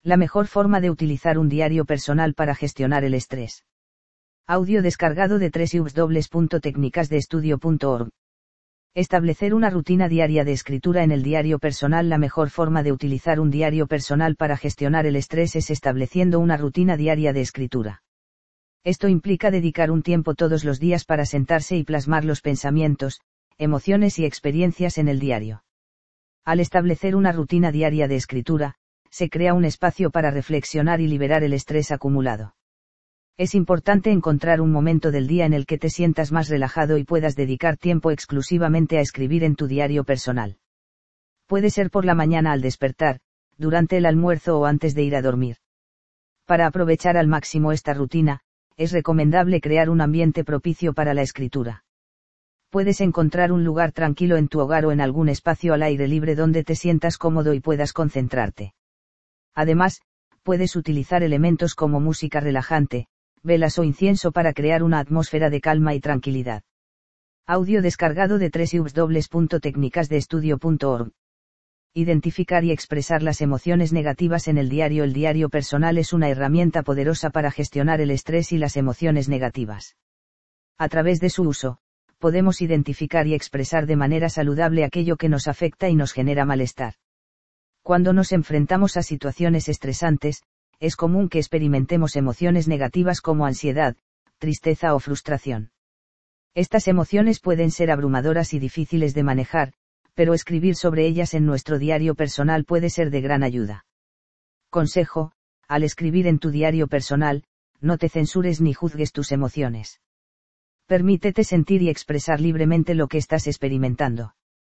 La mejor forma de utilizar un diario personal para gestionar el estrés. Audio descargado de www.tecnicasdeestudio.org. Establecer una rutina diaria de escritura en el diario personal. La mejor forma de utilizar un diario personal para gestionar el estrés es estableciendo una rutina diaria de escritura. Esto implica dedicar un tiempo todos los días para sentarse y plasmar los pensamientos, emociones y experiencias en el diario. Al establecer una rutina diaria de escritura, se crea un espacio para reflexionar y liberar el estrés acumulado. Es importante encontrar un momento del día en el que te sientas más relajado y puedas dedicar tiempo exclusivamente a escribir en tu diario personal. Puede ser por la mañana al despertar, durante el almuerzo o antes de ir a dormir. Para aprovechar al máximo esta rutina, es recomendable crear un ambiente propicio para la escritura. Puedes encontrar un lugar tranquilo en tu hogar o en algún espacio al aire libre donde te sientas cómodo y puedas concentrarte. Además, puedes utilizar elementos como música relajante, velas o incienso para crear una atmósfera de calma y tranquilidad. Audio descargado de www.tecnicasdeestudio.org. Identificar y expresar las emociones negativas en el diario. El diario personal es una herramienta poderosa para gestionar el estrés y las emociones negativas. A través de su uso, podemos identificar y expresar de manera saludable aquello que nos afecta y nos genera malestar. Cuando nos enfrentamos a situaciones estresantes, es común que experimentemos emociones negativas como ansiedad, tristeza o frustración. Estas emociones pueden ser abrumadoras y difíciles de manejar, pero escribir sobre ellas en nuestro diario personal puede ser de gran ayuda. Consejo: al escribir en tu diario personal, no te censures ni juzgues tus emociones. Permítete sentir y expresar libremente lo que estás experimentando.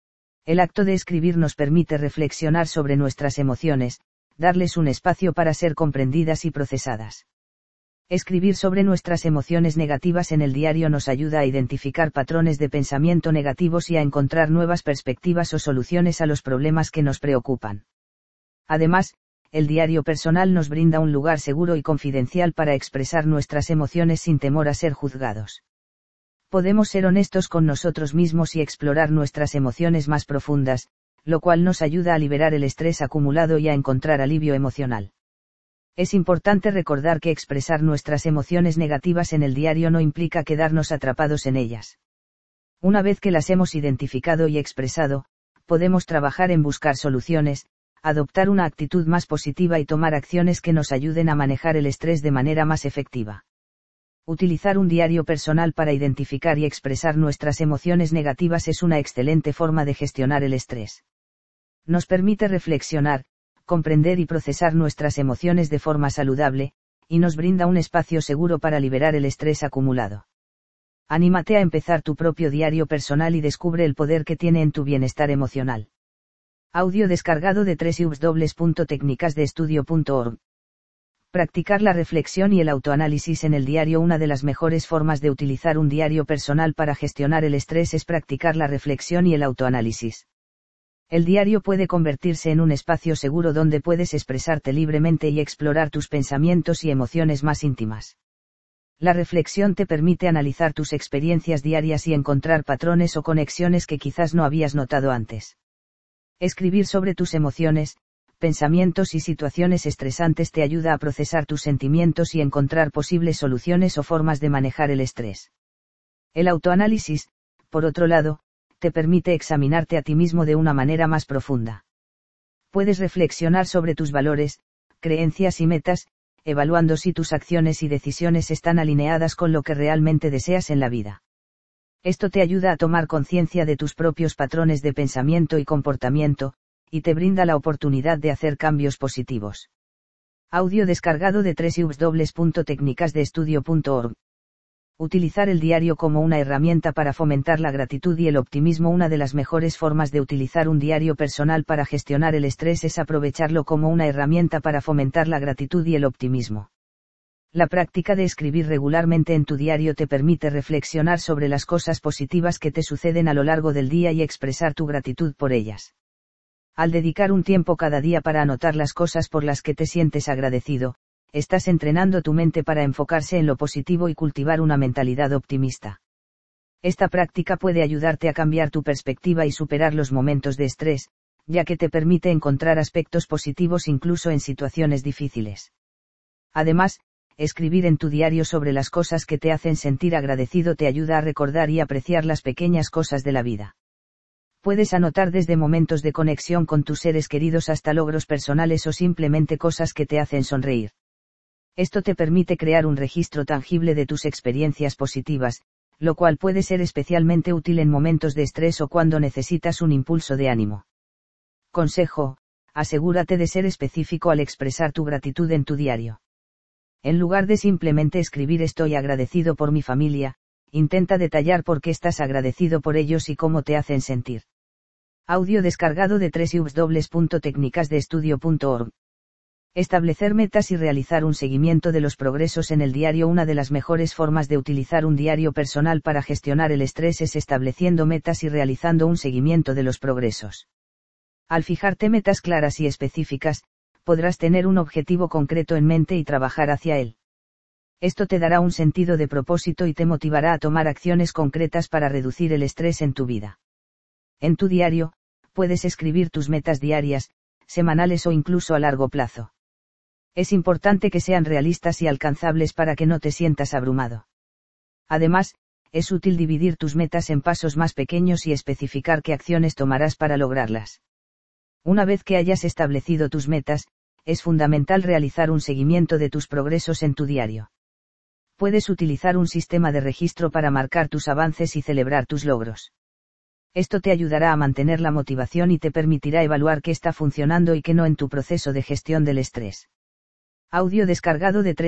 El acto de escribir nos permite reflexionar sobre nuestras emociones, darles un espacio para ser comprendidas y procesadas. Escribir sobre nuestras emociones negativas en el diario nos ayuda a identificar patrones de pensamiento negativos y a encontrar nuevas perspectivas o soluciones a los problemas que nos preocupan. Además, el diario personal nos brinda un lugar seguro y confidencial para expresar nuestras emociones sin temor a ser juzgados. Podemos ser honestos con nosotros mismos y explorar nuestras emociones más profundas, lo cual nos ayuda a liberar el estrés acumulado y a encontrar alivio emocional. Es importante recordar que expresar nuestras emociones negativas en el diario no implica quedarnos atrapados en ellas. Una vez que las hemos identificado y expresado, podemos trabajar en buscar soluciones, adoptar una actitud más positiva y tomar acciones que nos ayuden a manejar el estrés de manera más efectiva. Utilizar un diario personal para identificar y expresar nuestras emociones negativas es una excelente forma de gestionar el estrés. Nos permite reflexionar, comprender y procesar nuestras emociones de forma saludable, y nos brinda un espacio seguro para liberar el estrés acumulado. Anímate a empezar tu propio diario personal y descubre el poder que tiene en tu bienestar emocional. Audio descargado de www.tecnicasdeestudio.org. Practicar la reflexión y el autoanálisis en el diario. Una de las mejores formas de utilizar un diario personal para gestionar el estrés es practicar la reflexión y el autoanálisis. El diario puede convertirse en un espacio seguro donde puedes expresarte libremente y explorar tus pensamientos y emociones más íntimas. La reflexión te permite analizar tus experiencias diarias y encontrar patrones o conexiones que quizás no habías notado antes. Escribir sobre tus emociones, pensamientos y situaciones estresantes te ayuda a procesar tus sentimientos y encontrar posibles soluciones o formas de manejar el estrés. El autoanálisis, por otro lado, te permite examinarte a ti mismo de una manera más profunda. Puedes reflexionar sobre tus valores, creencias y metas, evaluando si tus acciones y decisiones están alineadas con lo que realmente deseas en la vida. Esto te ayuda a tomar conciencia de tus propios patrones de pensamiento y comportamiento, y te brinda la oportunidad de hacer cambios positivos. Audio descargado de www.tecnicasdeestudio.org. Utilizar el diario como una herramienta para fomentar la gratitud y el optimismo. Una de las mejores formas de utilizar un diario personal para gestionar el estrés es aprovecharlo como una herramienta para fomentar la gratitud y el optimismo. La práctica de escribir regularmente en tu diario te permite reflexionar sobre las cosas positivas que te suceden a lo largo del día y expresar tu gratitud por ellas. Al dedicar un tiempo cada día para anotar las cosas por las que te sientes agradecido, estás entrenando tu mente para enfocarse en lo positivo y cultivar una mentalidad optimista. Esta práctica puede ayudarte a cambiar tu perspectiva y superar los momentos de estrés, ya que te permite encontrar aspectos positivos incluso en situaciones difíciles. Además, escribir en tu diario sobre las cosas que te hacen sentir agradecido te ayuda a recordar y apreciar las pequeñas cosas de la vida. Puedes anotar desde momentos de conexión con tus seres queridos hasta logros personales o simplemente cosas que te hacen sonreír. Esto te permite crear un registro tangible de tus experiencias positivas, lo cual puede ser especialmente útil en momentos de estrés o cuando necesitas un impulso de ánimo. Consejo: asegúrate de ser específico al expresar tu gratitud en tu diario. En lugar de simplemente escribir "estoy agradecido por mi familia", intenta detallar por qué estás agradecido por ellos y cómo te hacen sentir. Audio descargado de www.tecnicasdeestudio.org. Establecer metas y realizar un seguimiento de los progresos en el diario. Una de las mejores formas de utilizar un diario personal para gestionar el estrés es estableciendo metas y realizando un seguimiento de los progresos. Al fijarte metas claras y específicas, podrás tener un objetivo concreto en mente y trabajar hacia él. Esto te dará un sentido de propósito y te motivará a tomar acciones concretas para reducir el estrés en tu vida. En tu diario, puedes escribir tus metas diarias, semanales o incluso a largo plazo. Es importante que sean realistas y alcanzables para que no te sientas abrumado. Además, es útil dividir tus metas en pasos más pequeños y especificar qué acciones tomarás para lograrlas. Una vez que hayas establecido tus metas, es fundamental realizar un seguimiento de tus progresos en tu diario. Puedes utilizar un sistema de registro para marcar tus avances y celebrar tus logros. Esto te ayudará a mantener la motivación y te permitirá evaluar qué está funcionando y qué no en tu proceso de gestión del estrés. Audio descargado de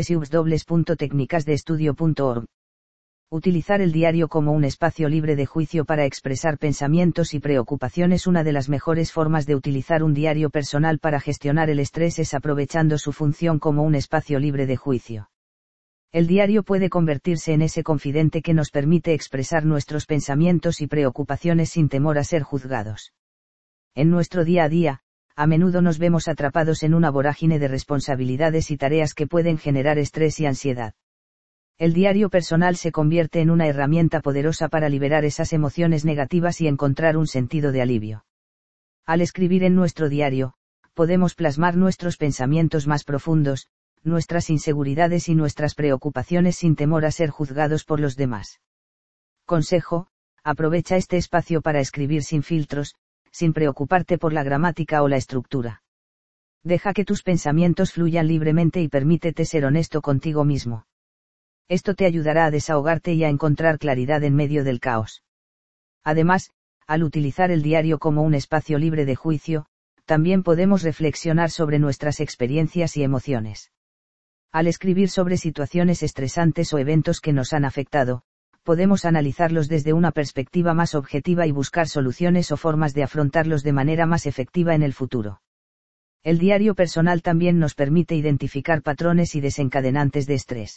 www.tecnicasdeestudio.org. Utilizar el diario como un espacio libre de juicio para expresar pensamientos y preocupaciones. Una de las mejores formas de utilizar un diario personal para gestionar el estrés es aprovechando su función como un espacio libre de juicio. El diario puede convertirse en ese confidente que nos permite expresar nuestros pensamientos y preocupaciones sin temor a ser juzgados. En nuestro día a día, a menudo nos vemos atrapados en una vorágine de responsabilidades y tareas que pueden generar estrés y ansiedad. El diario personal se convierte en una herramienta poderosa para liberar esas emociones negativas y encontrar un sentido de alivio. Al escribir en nuestro diario, podemos plasmar nuestros pensamientos más profundos, nuestras inseguridades y nuestras preocupaciones sin temor a ser juzgados por los demás. Consejo: aprovecha este espacio para escribir sin filtros, sin preocuparte por la gramática o la estructura. Deja que tus pensamientos fluyan libremente y permítete ser honesto contigo mismo. Esto te ayudará a desahogarte y a encontrar claridad en medio del caos. Además, al utilizar el diario como un espacio libre de juicio, también podemos reflexionar sobre nuestras experiencias y emociones. Al escribir sobre situaciones estresantes o eventos que nos han afectado, podemos analizarlos desde una perspectiva más objetiva y buscar soluciones o formas de afrontarlos de manera más efectiva en el futuro. El diario personal también nos permite identificar patrones y desencadenantes de estrés.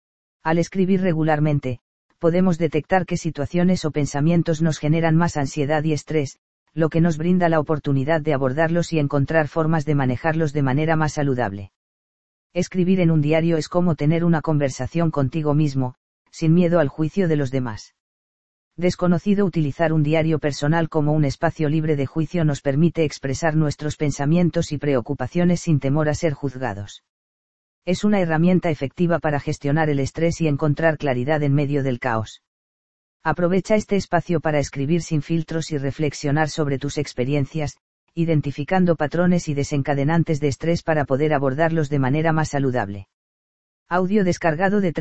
Al escribir regularmente, podemos detectar qué situaciones o pensamientos nos generan más ansiedad y estrés, lo que nos brinda la oportunidad de abordarlos y encontrar formas de manejarlos de manera más saludable. Escribir en un diario es como tener una conversación contigo mismo, sin miedo al juicio de los demás. Desconocido: utilizar un diario personal como un espacio libre de juicio nos permite expresar nuestros pensamientos y preocupaciones sin temor a ser juzgados. Es una herramienta efectiva para gestionar el estrés y encontrar claridad en medio del caos. Aprovecha este espacio para escribir sin filtros y reflexionar sobre tus experiencias, identificando patrones y desencadenantes de estrés para poder abordarlos de manera más saludable. Audio descargado de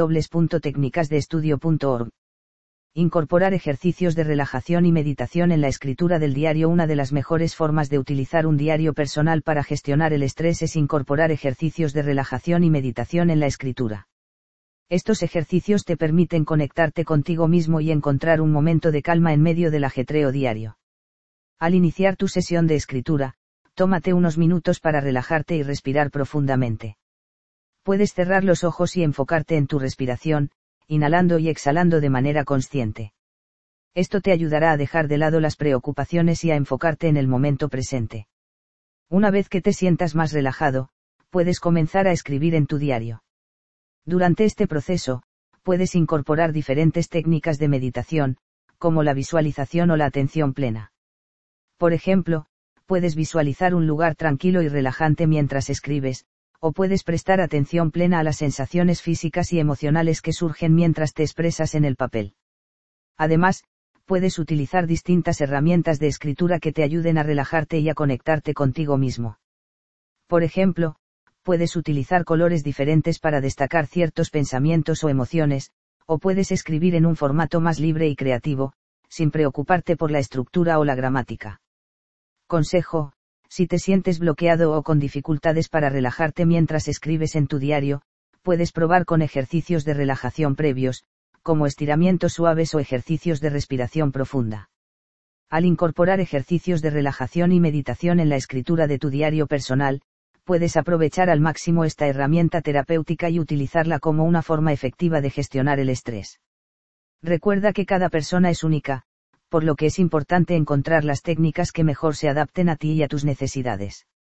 www.tecnicasdeestudio.org. Incorporar ejercicios de relajación y meditación en la escritura del diario. Una de las mejores formas de utilizar un diario personal para gestionar el estrés es incorporar ejercicios de relajación y meditación en la escritura. Estos ejercicios te permiten conectarte contigo mismo y encontrar un momento de calma en medio del ajetreo diario. Al iniciar tu sesión de escritura, tómate unos minutos para relajarte y respirar profundamente. Puedes cerrar los ojos y enfocarte en tu respiración, inhalando y exhalando de manera consciente. Esto te ayudará a dejar de lado las preocupaciones y a enfocarte en el momento presente. Una vez que te sientas más relajado, puedes comenzar a escribir en tu diario. Durante este proceso, puedes incorporar diferentes técnicas de meditación, como la visualización o la atención plena. Por ejemplo, Puedes visualizar un lugar tranquilo y relajante mientras escribes, o puedes prestar atención plena a las sensaciones físicas y emocionales que surgen mientras te expresas en el papel. Además, puedes utilizar distintas herramientas de escritura que te ayuden a relajarte y a conectarte contigo mismo. Por ejemplo, puedes utilizar colores diferentes para destacar ciertos pensamientos o emociones, o puedes escribir en un formato más libre y creativo, sin preocuparte por la estructura o la gramática. Consejo: si te sientes bloqueado o con dificultades para relajarte mientras escribes en tu diario, puedes probar con ejercicios de relajación previos, como estiramientos suaves o ejercicios de respiración profunda. Al incorporar ejercicios de relajación y meditación en la escritura de tu diario personal, puedes aprovechar al máximo esta herramienta terapéutica y utilizarla como una forma efectiva de gestionar el estrés. Recuerda que cada persona es única, por lo que es importante encontrar las técnicas que mejor se adapten a ti y a tus necesidades.